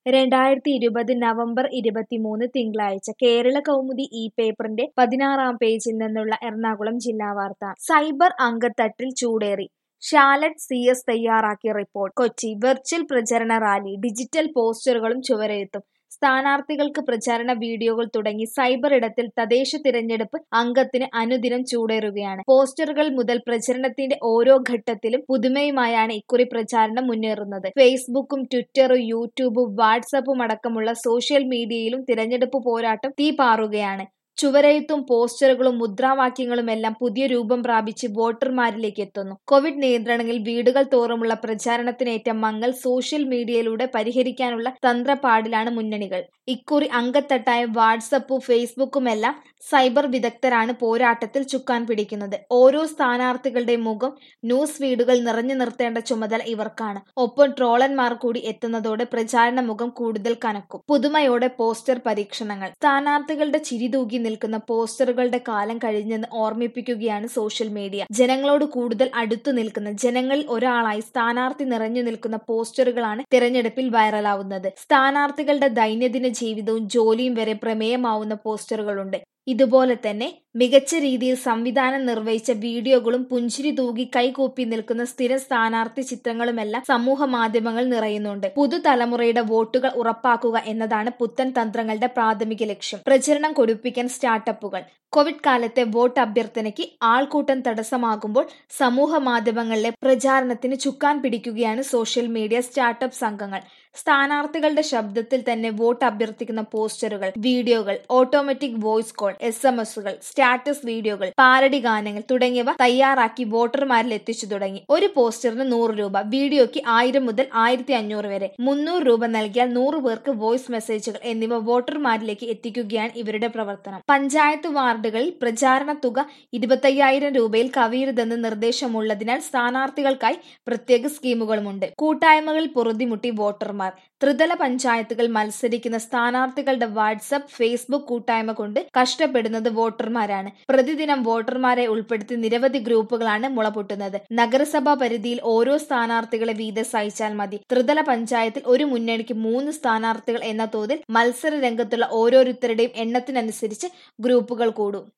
2020 November 23 തിങ്കളാഴ്ച കേരള കൗമുദി ഈ പേപ്പറിന്റെ 16-ാം പേജിൽ നിന്നുള്ള എറണാകുളം ജില്ലാ വാർത്ത. സൈബർ അങ്കത്തട്ടിൽ ചൂടേറി. ഷാലറ്റ് CS തയ്യാറാക്കിയ റിപ്പോർട്ട്. കൊച്ചി. വെർച്വൽ പ്രചരണ റാലി, ഡിജിറ്റൽ പോസ്റ്ററുകളും ചുവരെഴുത്തും. സ്ഥാനാർത്ഥികൾക്ക് പ്രചാരണ വീഡിയോകൾ തുടങ്ങി സൈബർ ഇടത്തിൽ തദ്ദേശ തിരഞ്ഞെടുപ്പ് അങ്കത്തിന് അനുദിനം ചൂടേറുകയാണ്. പോസ്റ്ററുകൾ മുതൽ പ്രചരണത്തിന്റെ ഓരോ ഘട്ടത്തിലും പുതുമയുമായാണ് ഇക്കുറി പ്രചാരണം മുന്നേറുന്നത്. ഫേസ്ബുക്കും ട്വിറ്ററും യൂട്യൂബും വാട്സാപ്പും അടക്കമുള്ള സോഷ്യൽ മീഡിയയിലും തിരഞ്ഞെടുപ്പ് പോരാട്ടം തീപാറുകയാണ്. ചുവരെഴുത്തും പോസ്റ്ററുകളും മുദ്രാവാക്യങ്ങളുമെല്ലാം പുതിയ രൂപം പ്രാപിച്ച് വോട്ടർമാരിലേക്ക് എത്തുന്നു. കോവിഡ് നിയന്ത്രണങ്ങളിൽ വീടുകൾ തോറുമുള്ള പ്രചാരണത്തിനേറ്റ മങ്ങൽ സോഷ്യൽ മീഡിയയിലൂടെ പരിഹരിക്കാനുള്ള തന്ത്രപ്പാടിലാണ് മുന്നണികൾ. ഇക്കുറി അങ്കത്തട്ടായ വാട്സാപ്പും ഫേസ്ബുക്കുമെല്ലാം സൈബർ വിദഗ്ധരാണ് പോരാട്ടത്തിൽ ചുക്കാൻ പിടിക്കുന്നത്. ഓരോ സ്ഥാനാർത്ഥികളുടെയും മുഖം ന്യൂസ് ഫീഡുകൾ നിറഞ്ഞു നിർത്തേണ്ട ചുമതല ഇവർക്കാണ്. ഒപ്പം ട്രോളന്മാർ കൂടി എത്തുന്നതോടെ പ്രചാരണ മുഖം കൂടുതൽ കനക്കും. പുതുമയോടെ പോസ്റ്റർ പരീക്ഷണങ്ങൾ. സ്ഥാനാർത്ഥികളുടെ ചിരി തൂകി നിൽക്കുന്ന പോസ്റ്ററുകളുടെ കാലം കഴിഞ്ഞെന്ന് ഓർമ്മിപ്പിക്കുകയാണ് സോഷ്യൽ മീഡിയ. ജനങ്ങളോട് കൂടുതൽ അടുത്തു നിൽക്കുന്ന, ജനങ്ങളിൽ ഒരാളായി സ്ഥാനാർത്ഥി നിറഞ്ഞു നിൽക്കുന്ന പോസ്റ്ററുകളാണ് തിരഞ്ഞെടുപ്പിൽ വൈറലാവുന്നത്. സ്ഥാനാർത്ഥികളുടെ ദൈനംദിന ജീവിതവും ജോലിയും വരെ പ്രമേയമാവുന്ന പോസ്റ്ററുകളുണ്ട്. ഇതുപോലെ തന്നെ മികച്ച രീതിയിൽ സംവിധാനം നിർവഹിച്ച വീഡിയോകളും പുഞ്ചിരി തൂകി കൈകൂപ്പി നിൽക്കുന്ന സ്ഥിരം സ്ഥാനാർത്ഥി ചിത്രങ്ങളുമെല്ലാം സമൂഹ മാധ്യമങ്ങൾ നിറയുന്നുണ്ട്. പുതുതലമുറയുടെ വോട്ടുകൾ ഉറപ്പാക്കുക എന്നതാണ് പുത്തൻ തന്ത്രങ്ങളുടെ പ്രാഥമിക ലക്ഷ്യം. പ്രചരണം കൊഴുപ്പിക്കാൻ സ്റ്റാർട്ടപ്പുകൾ. കോവിഡ് കാലത്തെ വോട്ട് അഭ്യർത്ഥനയ്ക്ക് ആൾക്കൂട്ടം തടസ്സമാകുമ്പോൾ സമൂഹ മാധ്യമങ്ങളിലെ പ്രചാരണത്തിന് ചുക്കാൻ പിടിക്കുകയാണ് സോഷ്യൽ മീഡിയ സ്റ്റാർട്ടപ്പ് സംഘങ്ങൾ. സ്ഥാനാർത്ഥികളുടെ ശബ്ദത്തിൽ തന്നെ വോട്ട് അഭ്യർത്ഥിക്കുന്ന പോസ്റ്ററുകൾ, വീഡിയോകൾ, ഓട്ടോമാറ്റിക് വോയിസ് കോൾ, SMS-കൾ, സ്റ്റാറ്റസ് വീഡിയോകൾ, പാരഡി ഗാനങ്ങൾ തുടങ്ങിയവ തയ്യാറാക്കി വോട്ടർമാരിൽ എത്തിച്ചു തുടങ്ങി. ഒരു പോസ്റ്ററിന് 100 രൂപ, വീഡിയോയ്ക്ക് 1000 മുതൽ 1500 വരെ. 300 രൂപ നൽകിയാൽ 100 പേർക്ക് വോയിസ് മെസ്സേജുകൾ എന്നിവ വോട്ടർമാരിലേക്ക് എത്തിക്കുകയാണ് ഇവരുടെ പ്രവർത്തനം. പഞ്ചായത്ത് വാർഡുകളിൽ പ്രചാരണ തുക 25,000 രൂപയിൽ കവിയരുതെന്ന് നിർദ്ദേശമുള്ളതിനാൽ സ്ഥാനാർത്ഥികൾക്കായി പ്രത്യേക സ്കീമുകളുമുണ്ട്. കൂട്ടായ്മകളിൽ പൊറുതിമുട്ടി വോട്ടർമാർ. ത്രിതല പഞ്ചായത്തുകൾ മത്സരിക്കുന്ന സ്ഥാനാർത്ഥികളുടെ വാട്സാപ്പ്, ഫേസ്ബുക്ക് കൂട്ടായ്മ കൊണ്ട് കഷ്ടപ്പെടുന്നത് വോട്ടർമാരാണ്. പ്രതിദിനം വോട്ടർമാരെ ഉൾപ്പെടുത്തി നിരവധി ഗ്രൂപ്പുകളാണ് മുളപൊട്ടുന്നത്. നഗരസഭാ പരിധിയിൽ ഓരോ സ്ഥാനാർത്ഥികളെ വീതം സഹിച്ചാൽ മതി. ത്രിതല പഞ്ചായത്തിൽ ഒരു മുന്നണിക്ക് 3 സ്ഥാനാർത്ഥികൾ എന്ന തോതിൽ മത്സര രംഗത്തുള്ള ഓരോരുത്തരുടെയും എണ്ണത്തിനനുസരിച്ച് ഗ്രൂപ്പുകൾ കൂടും.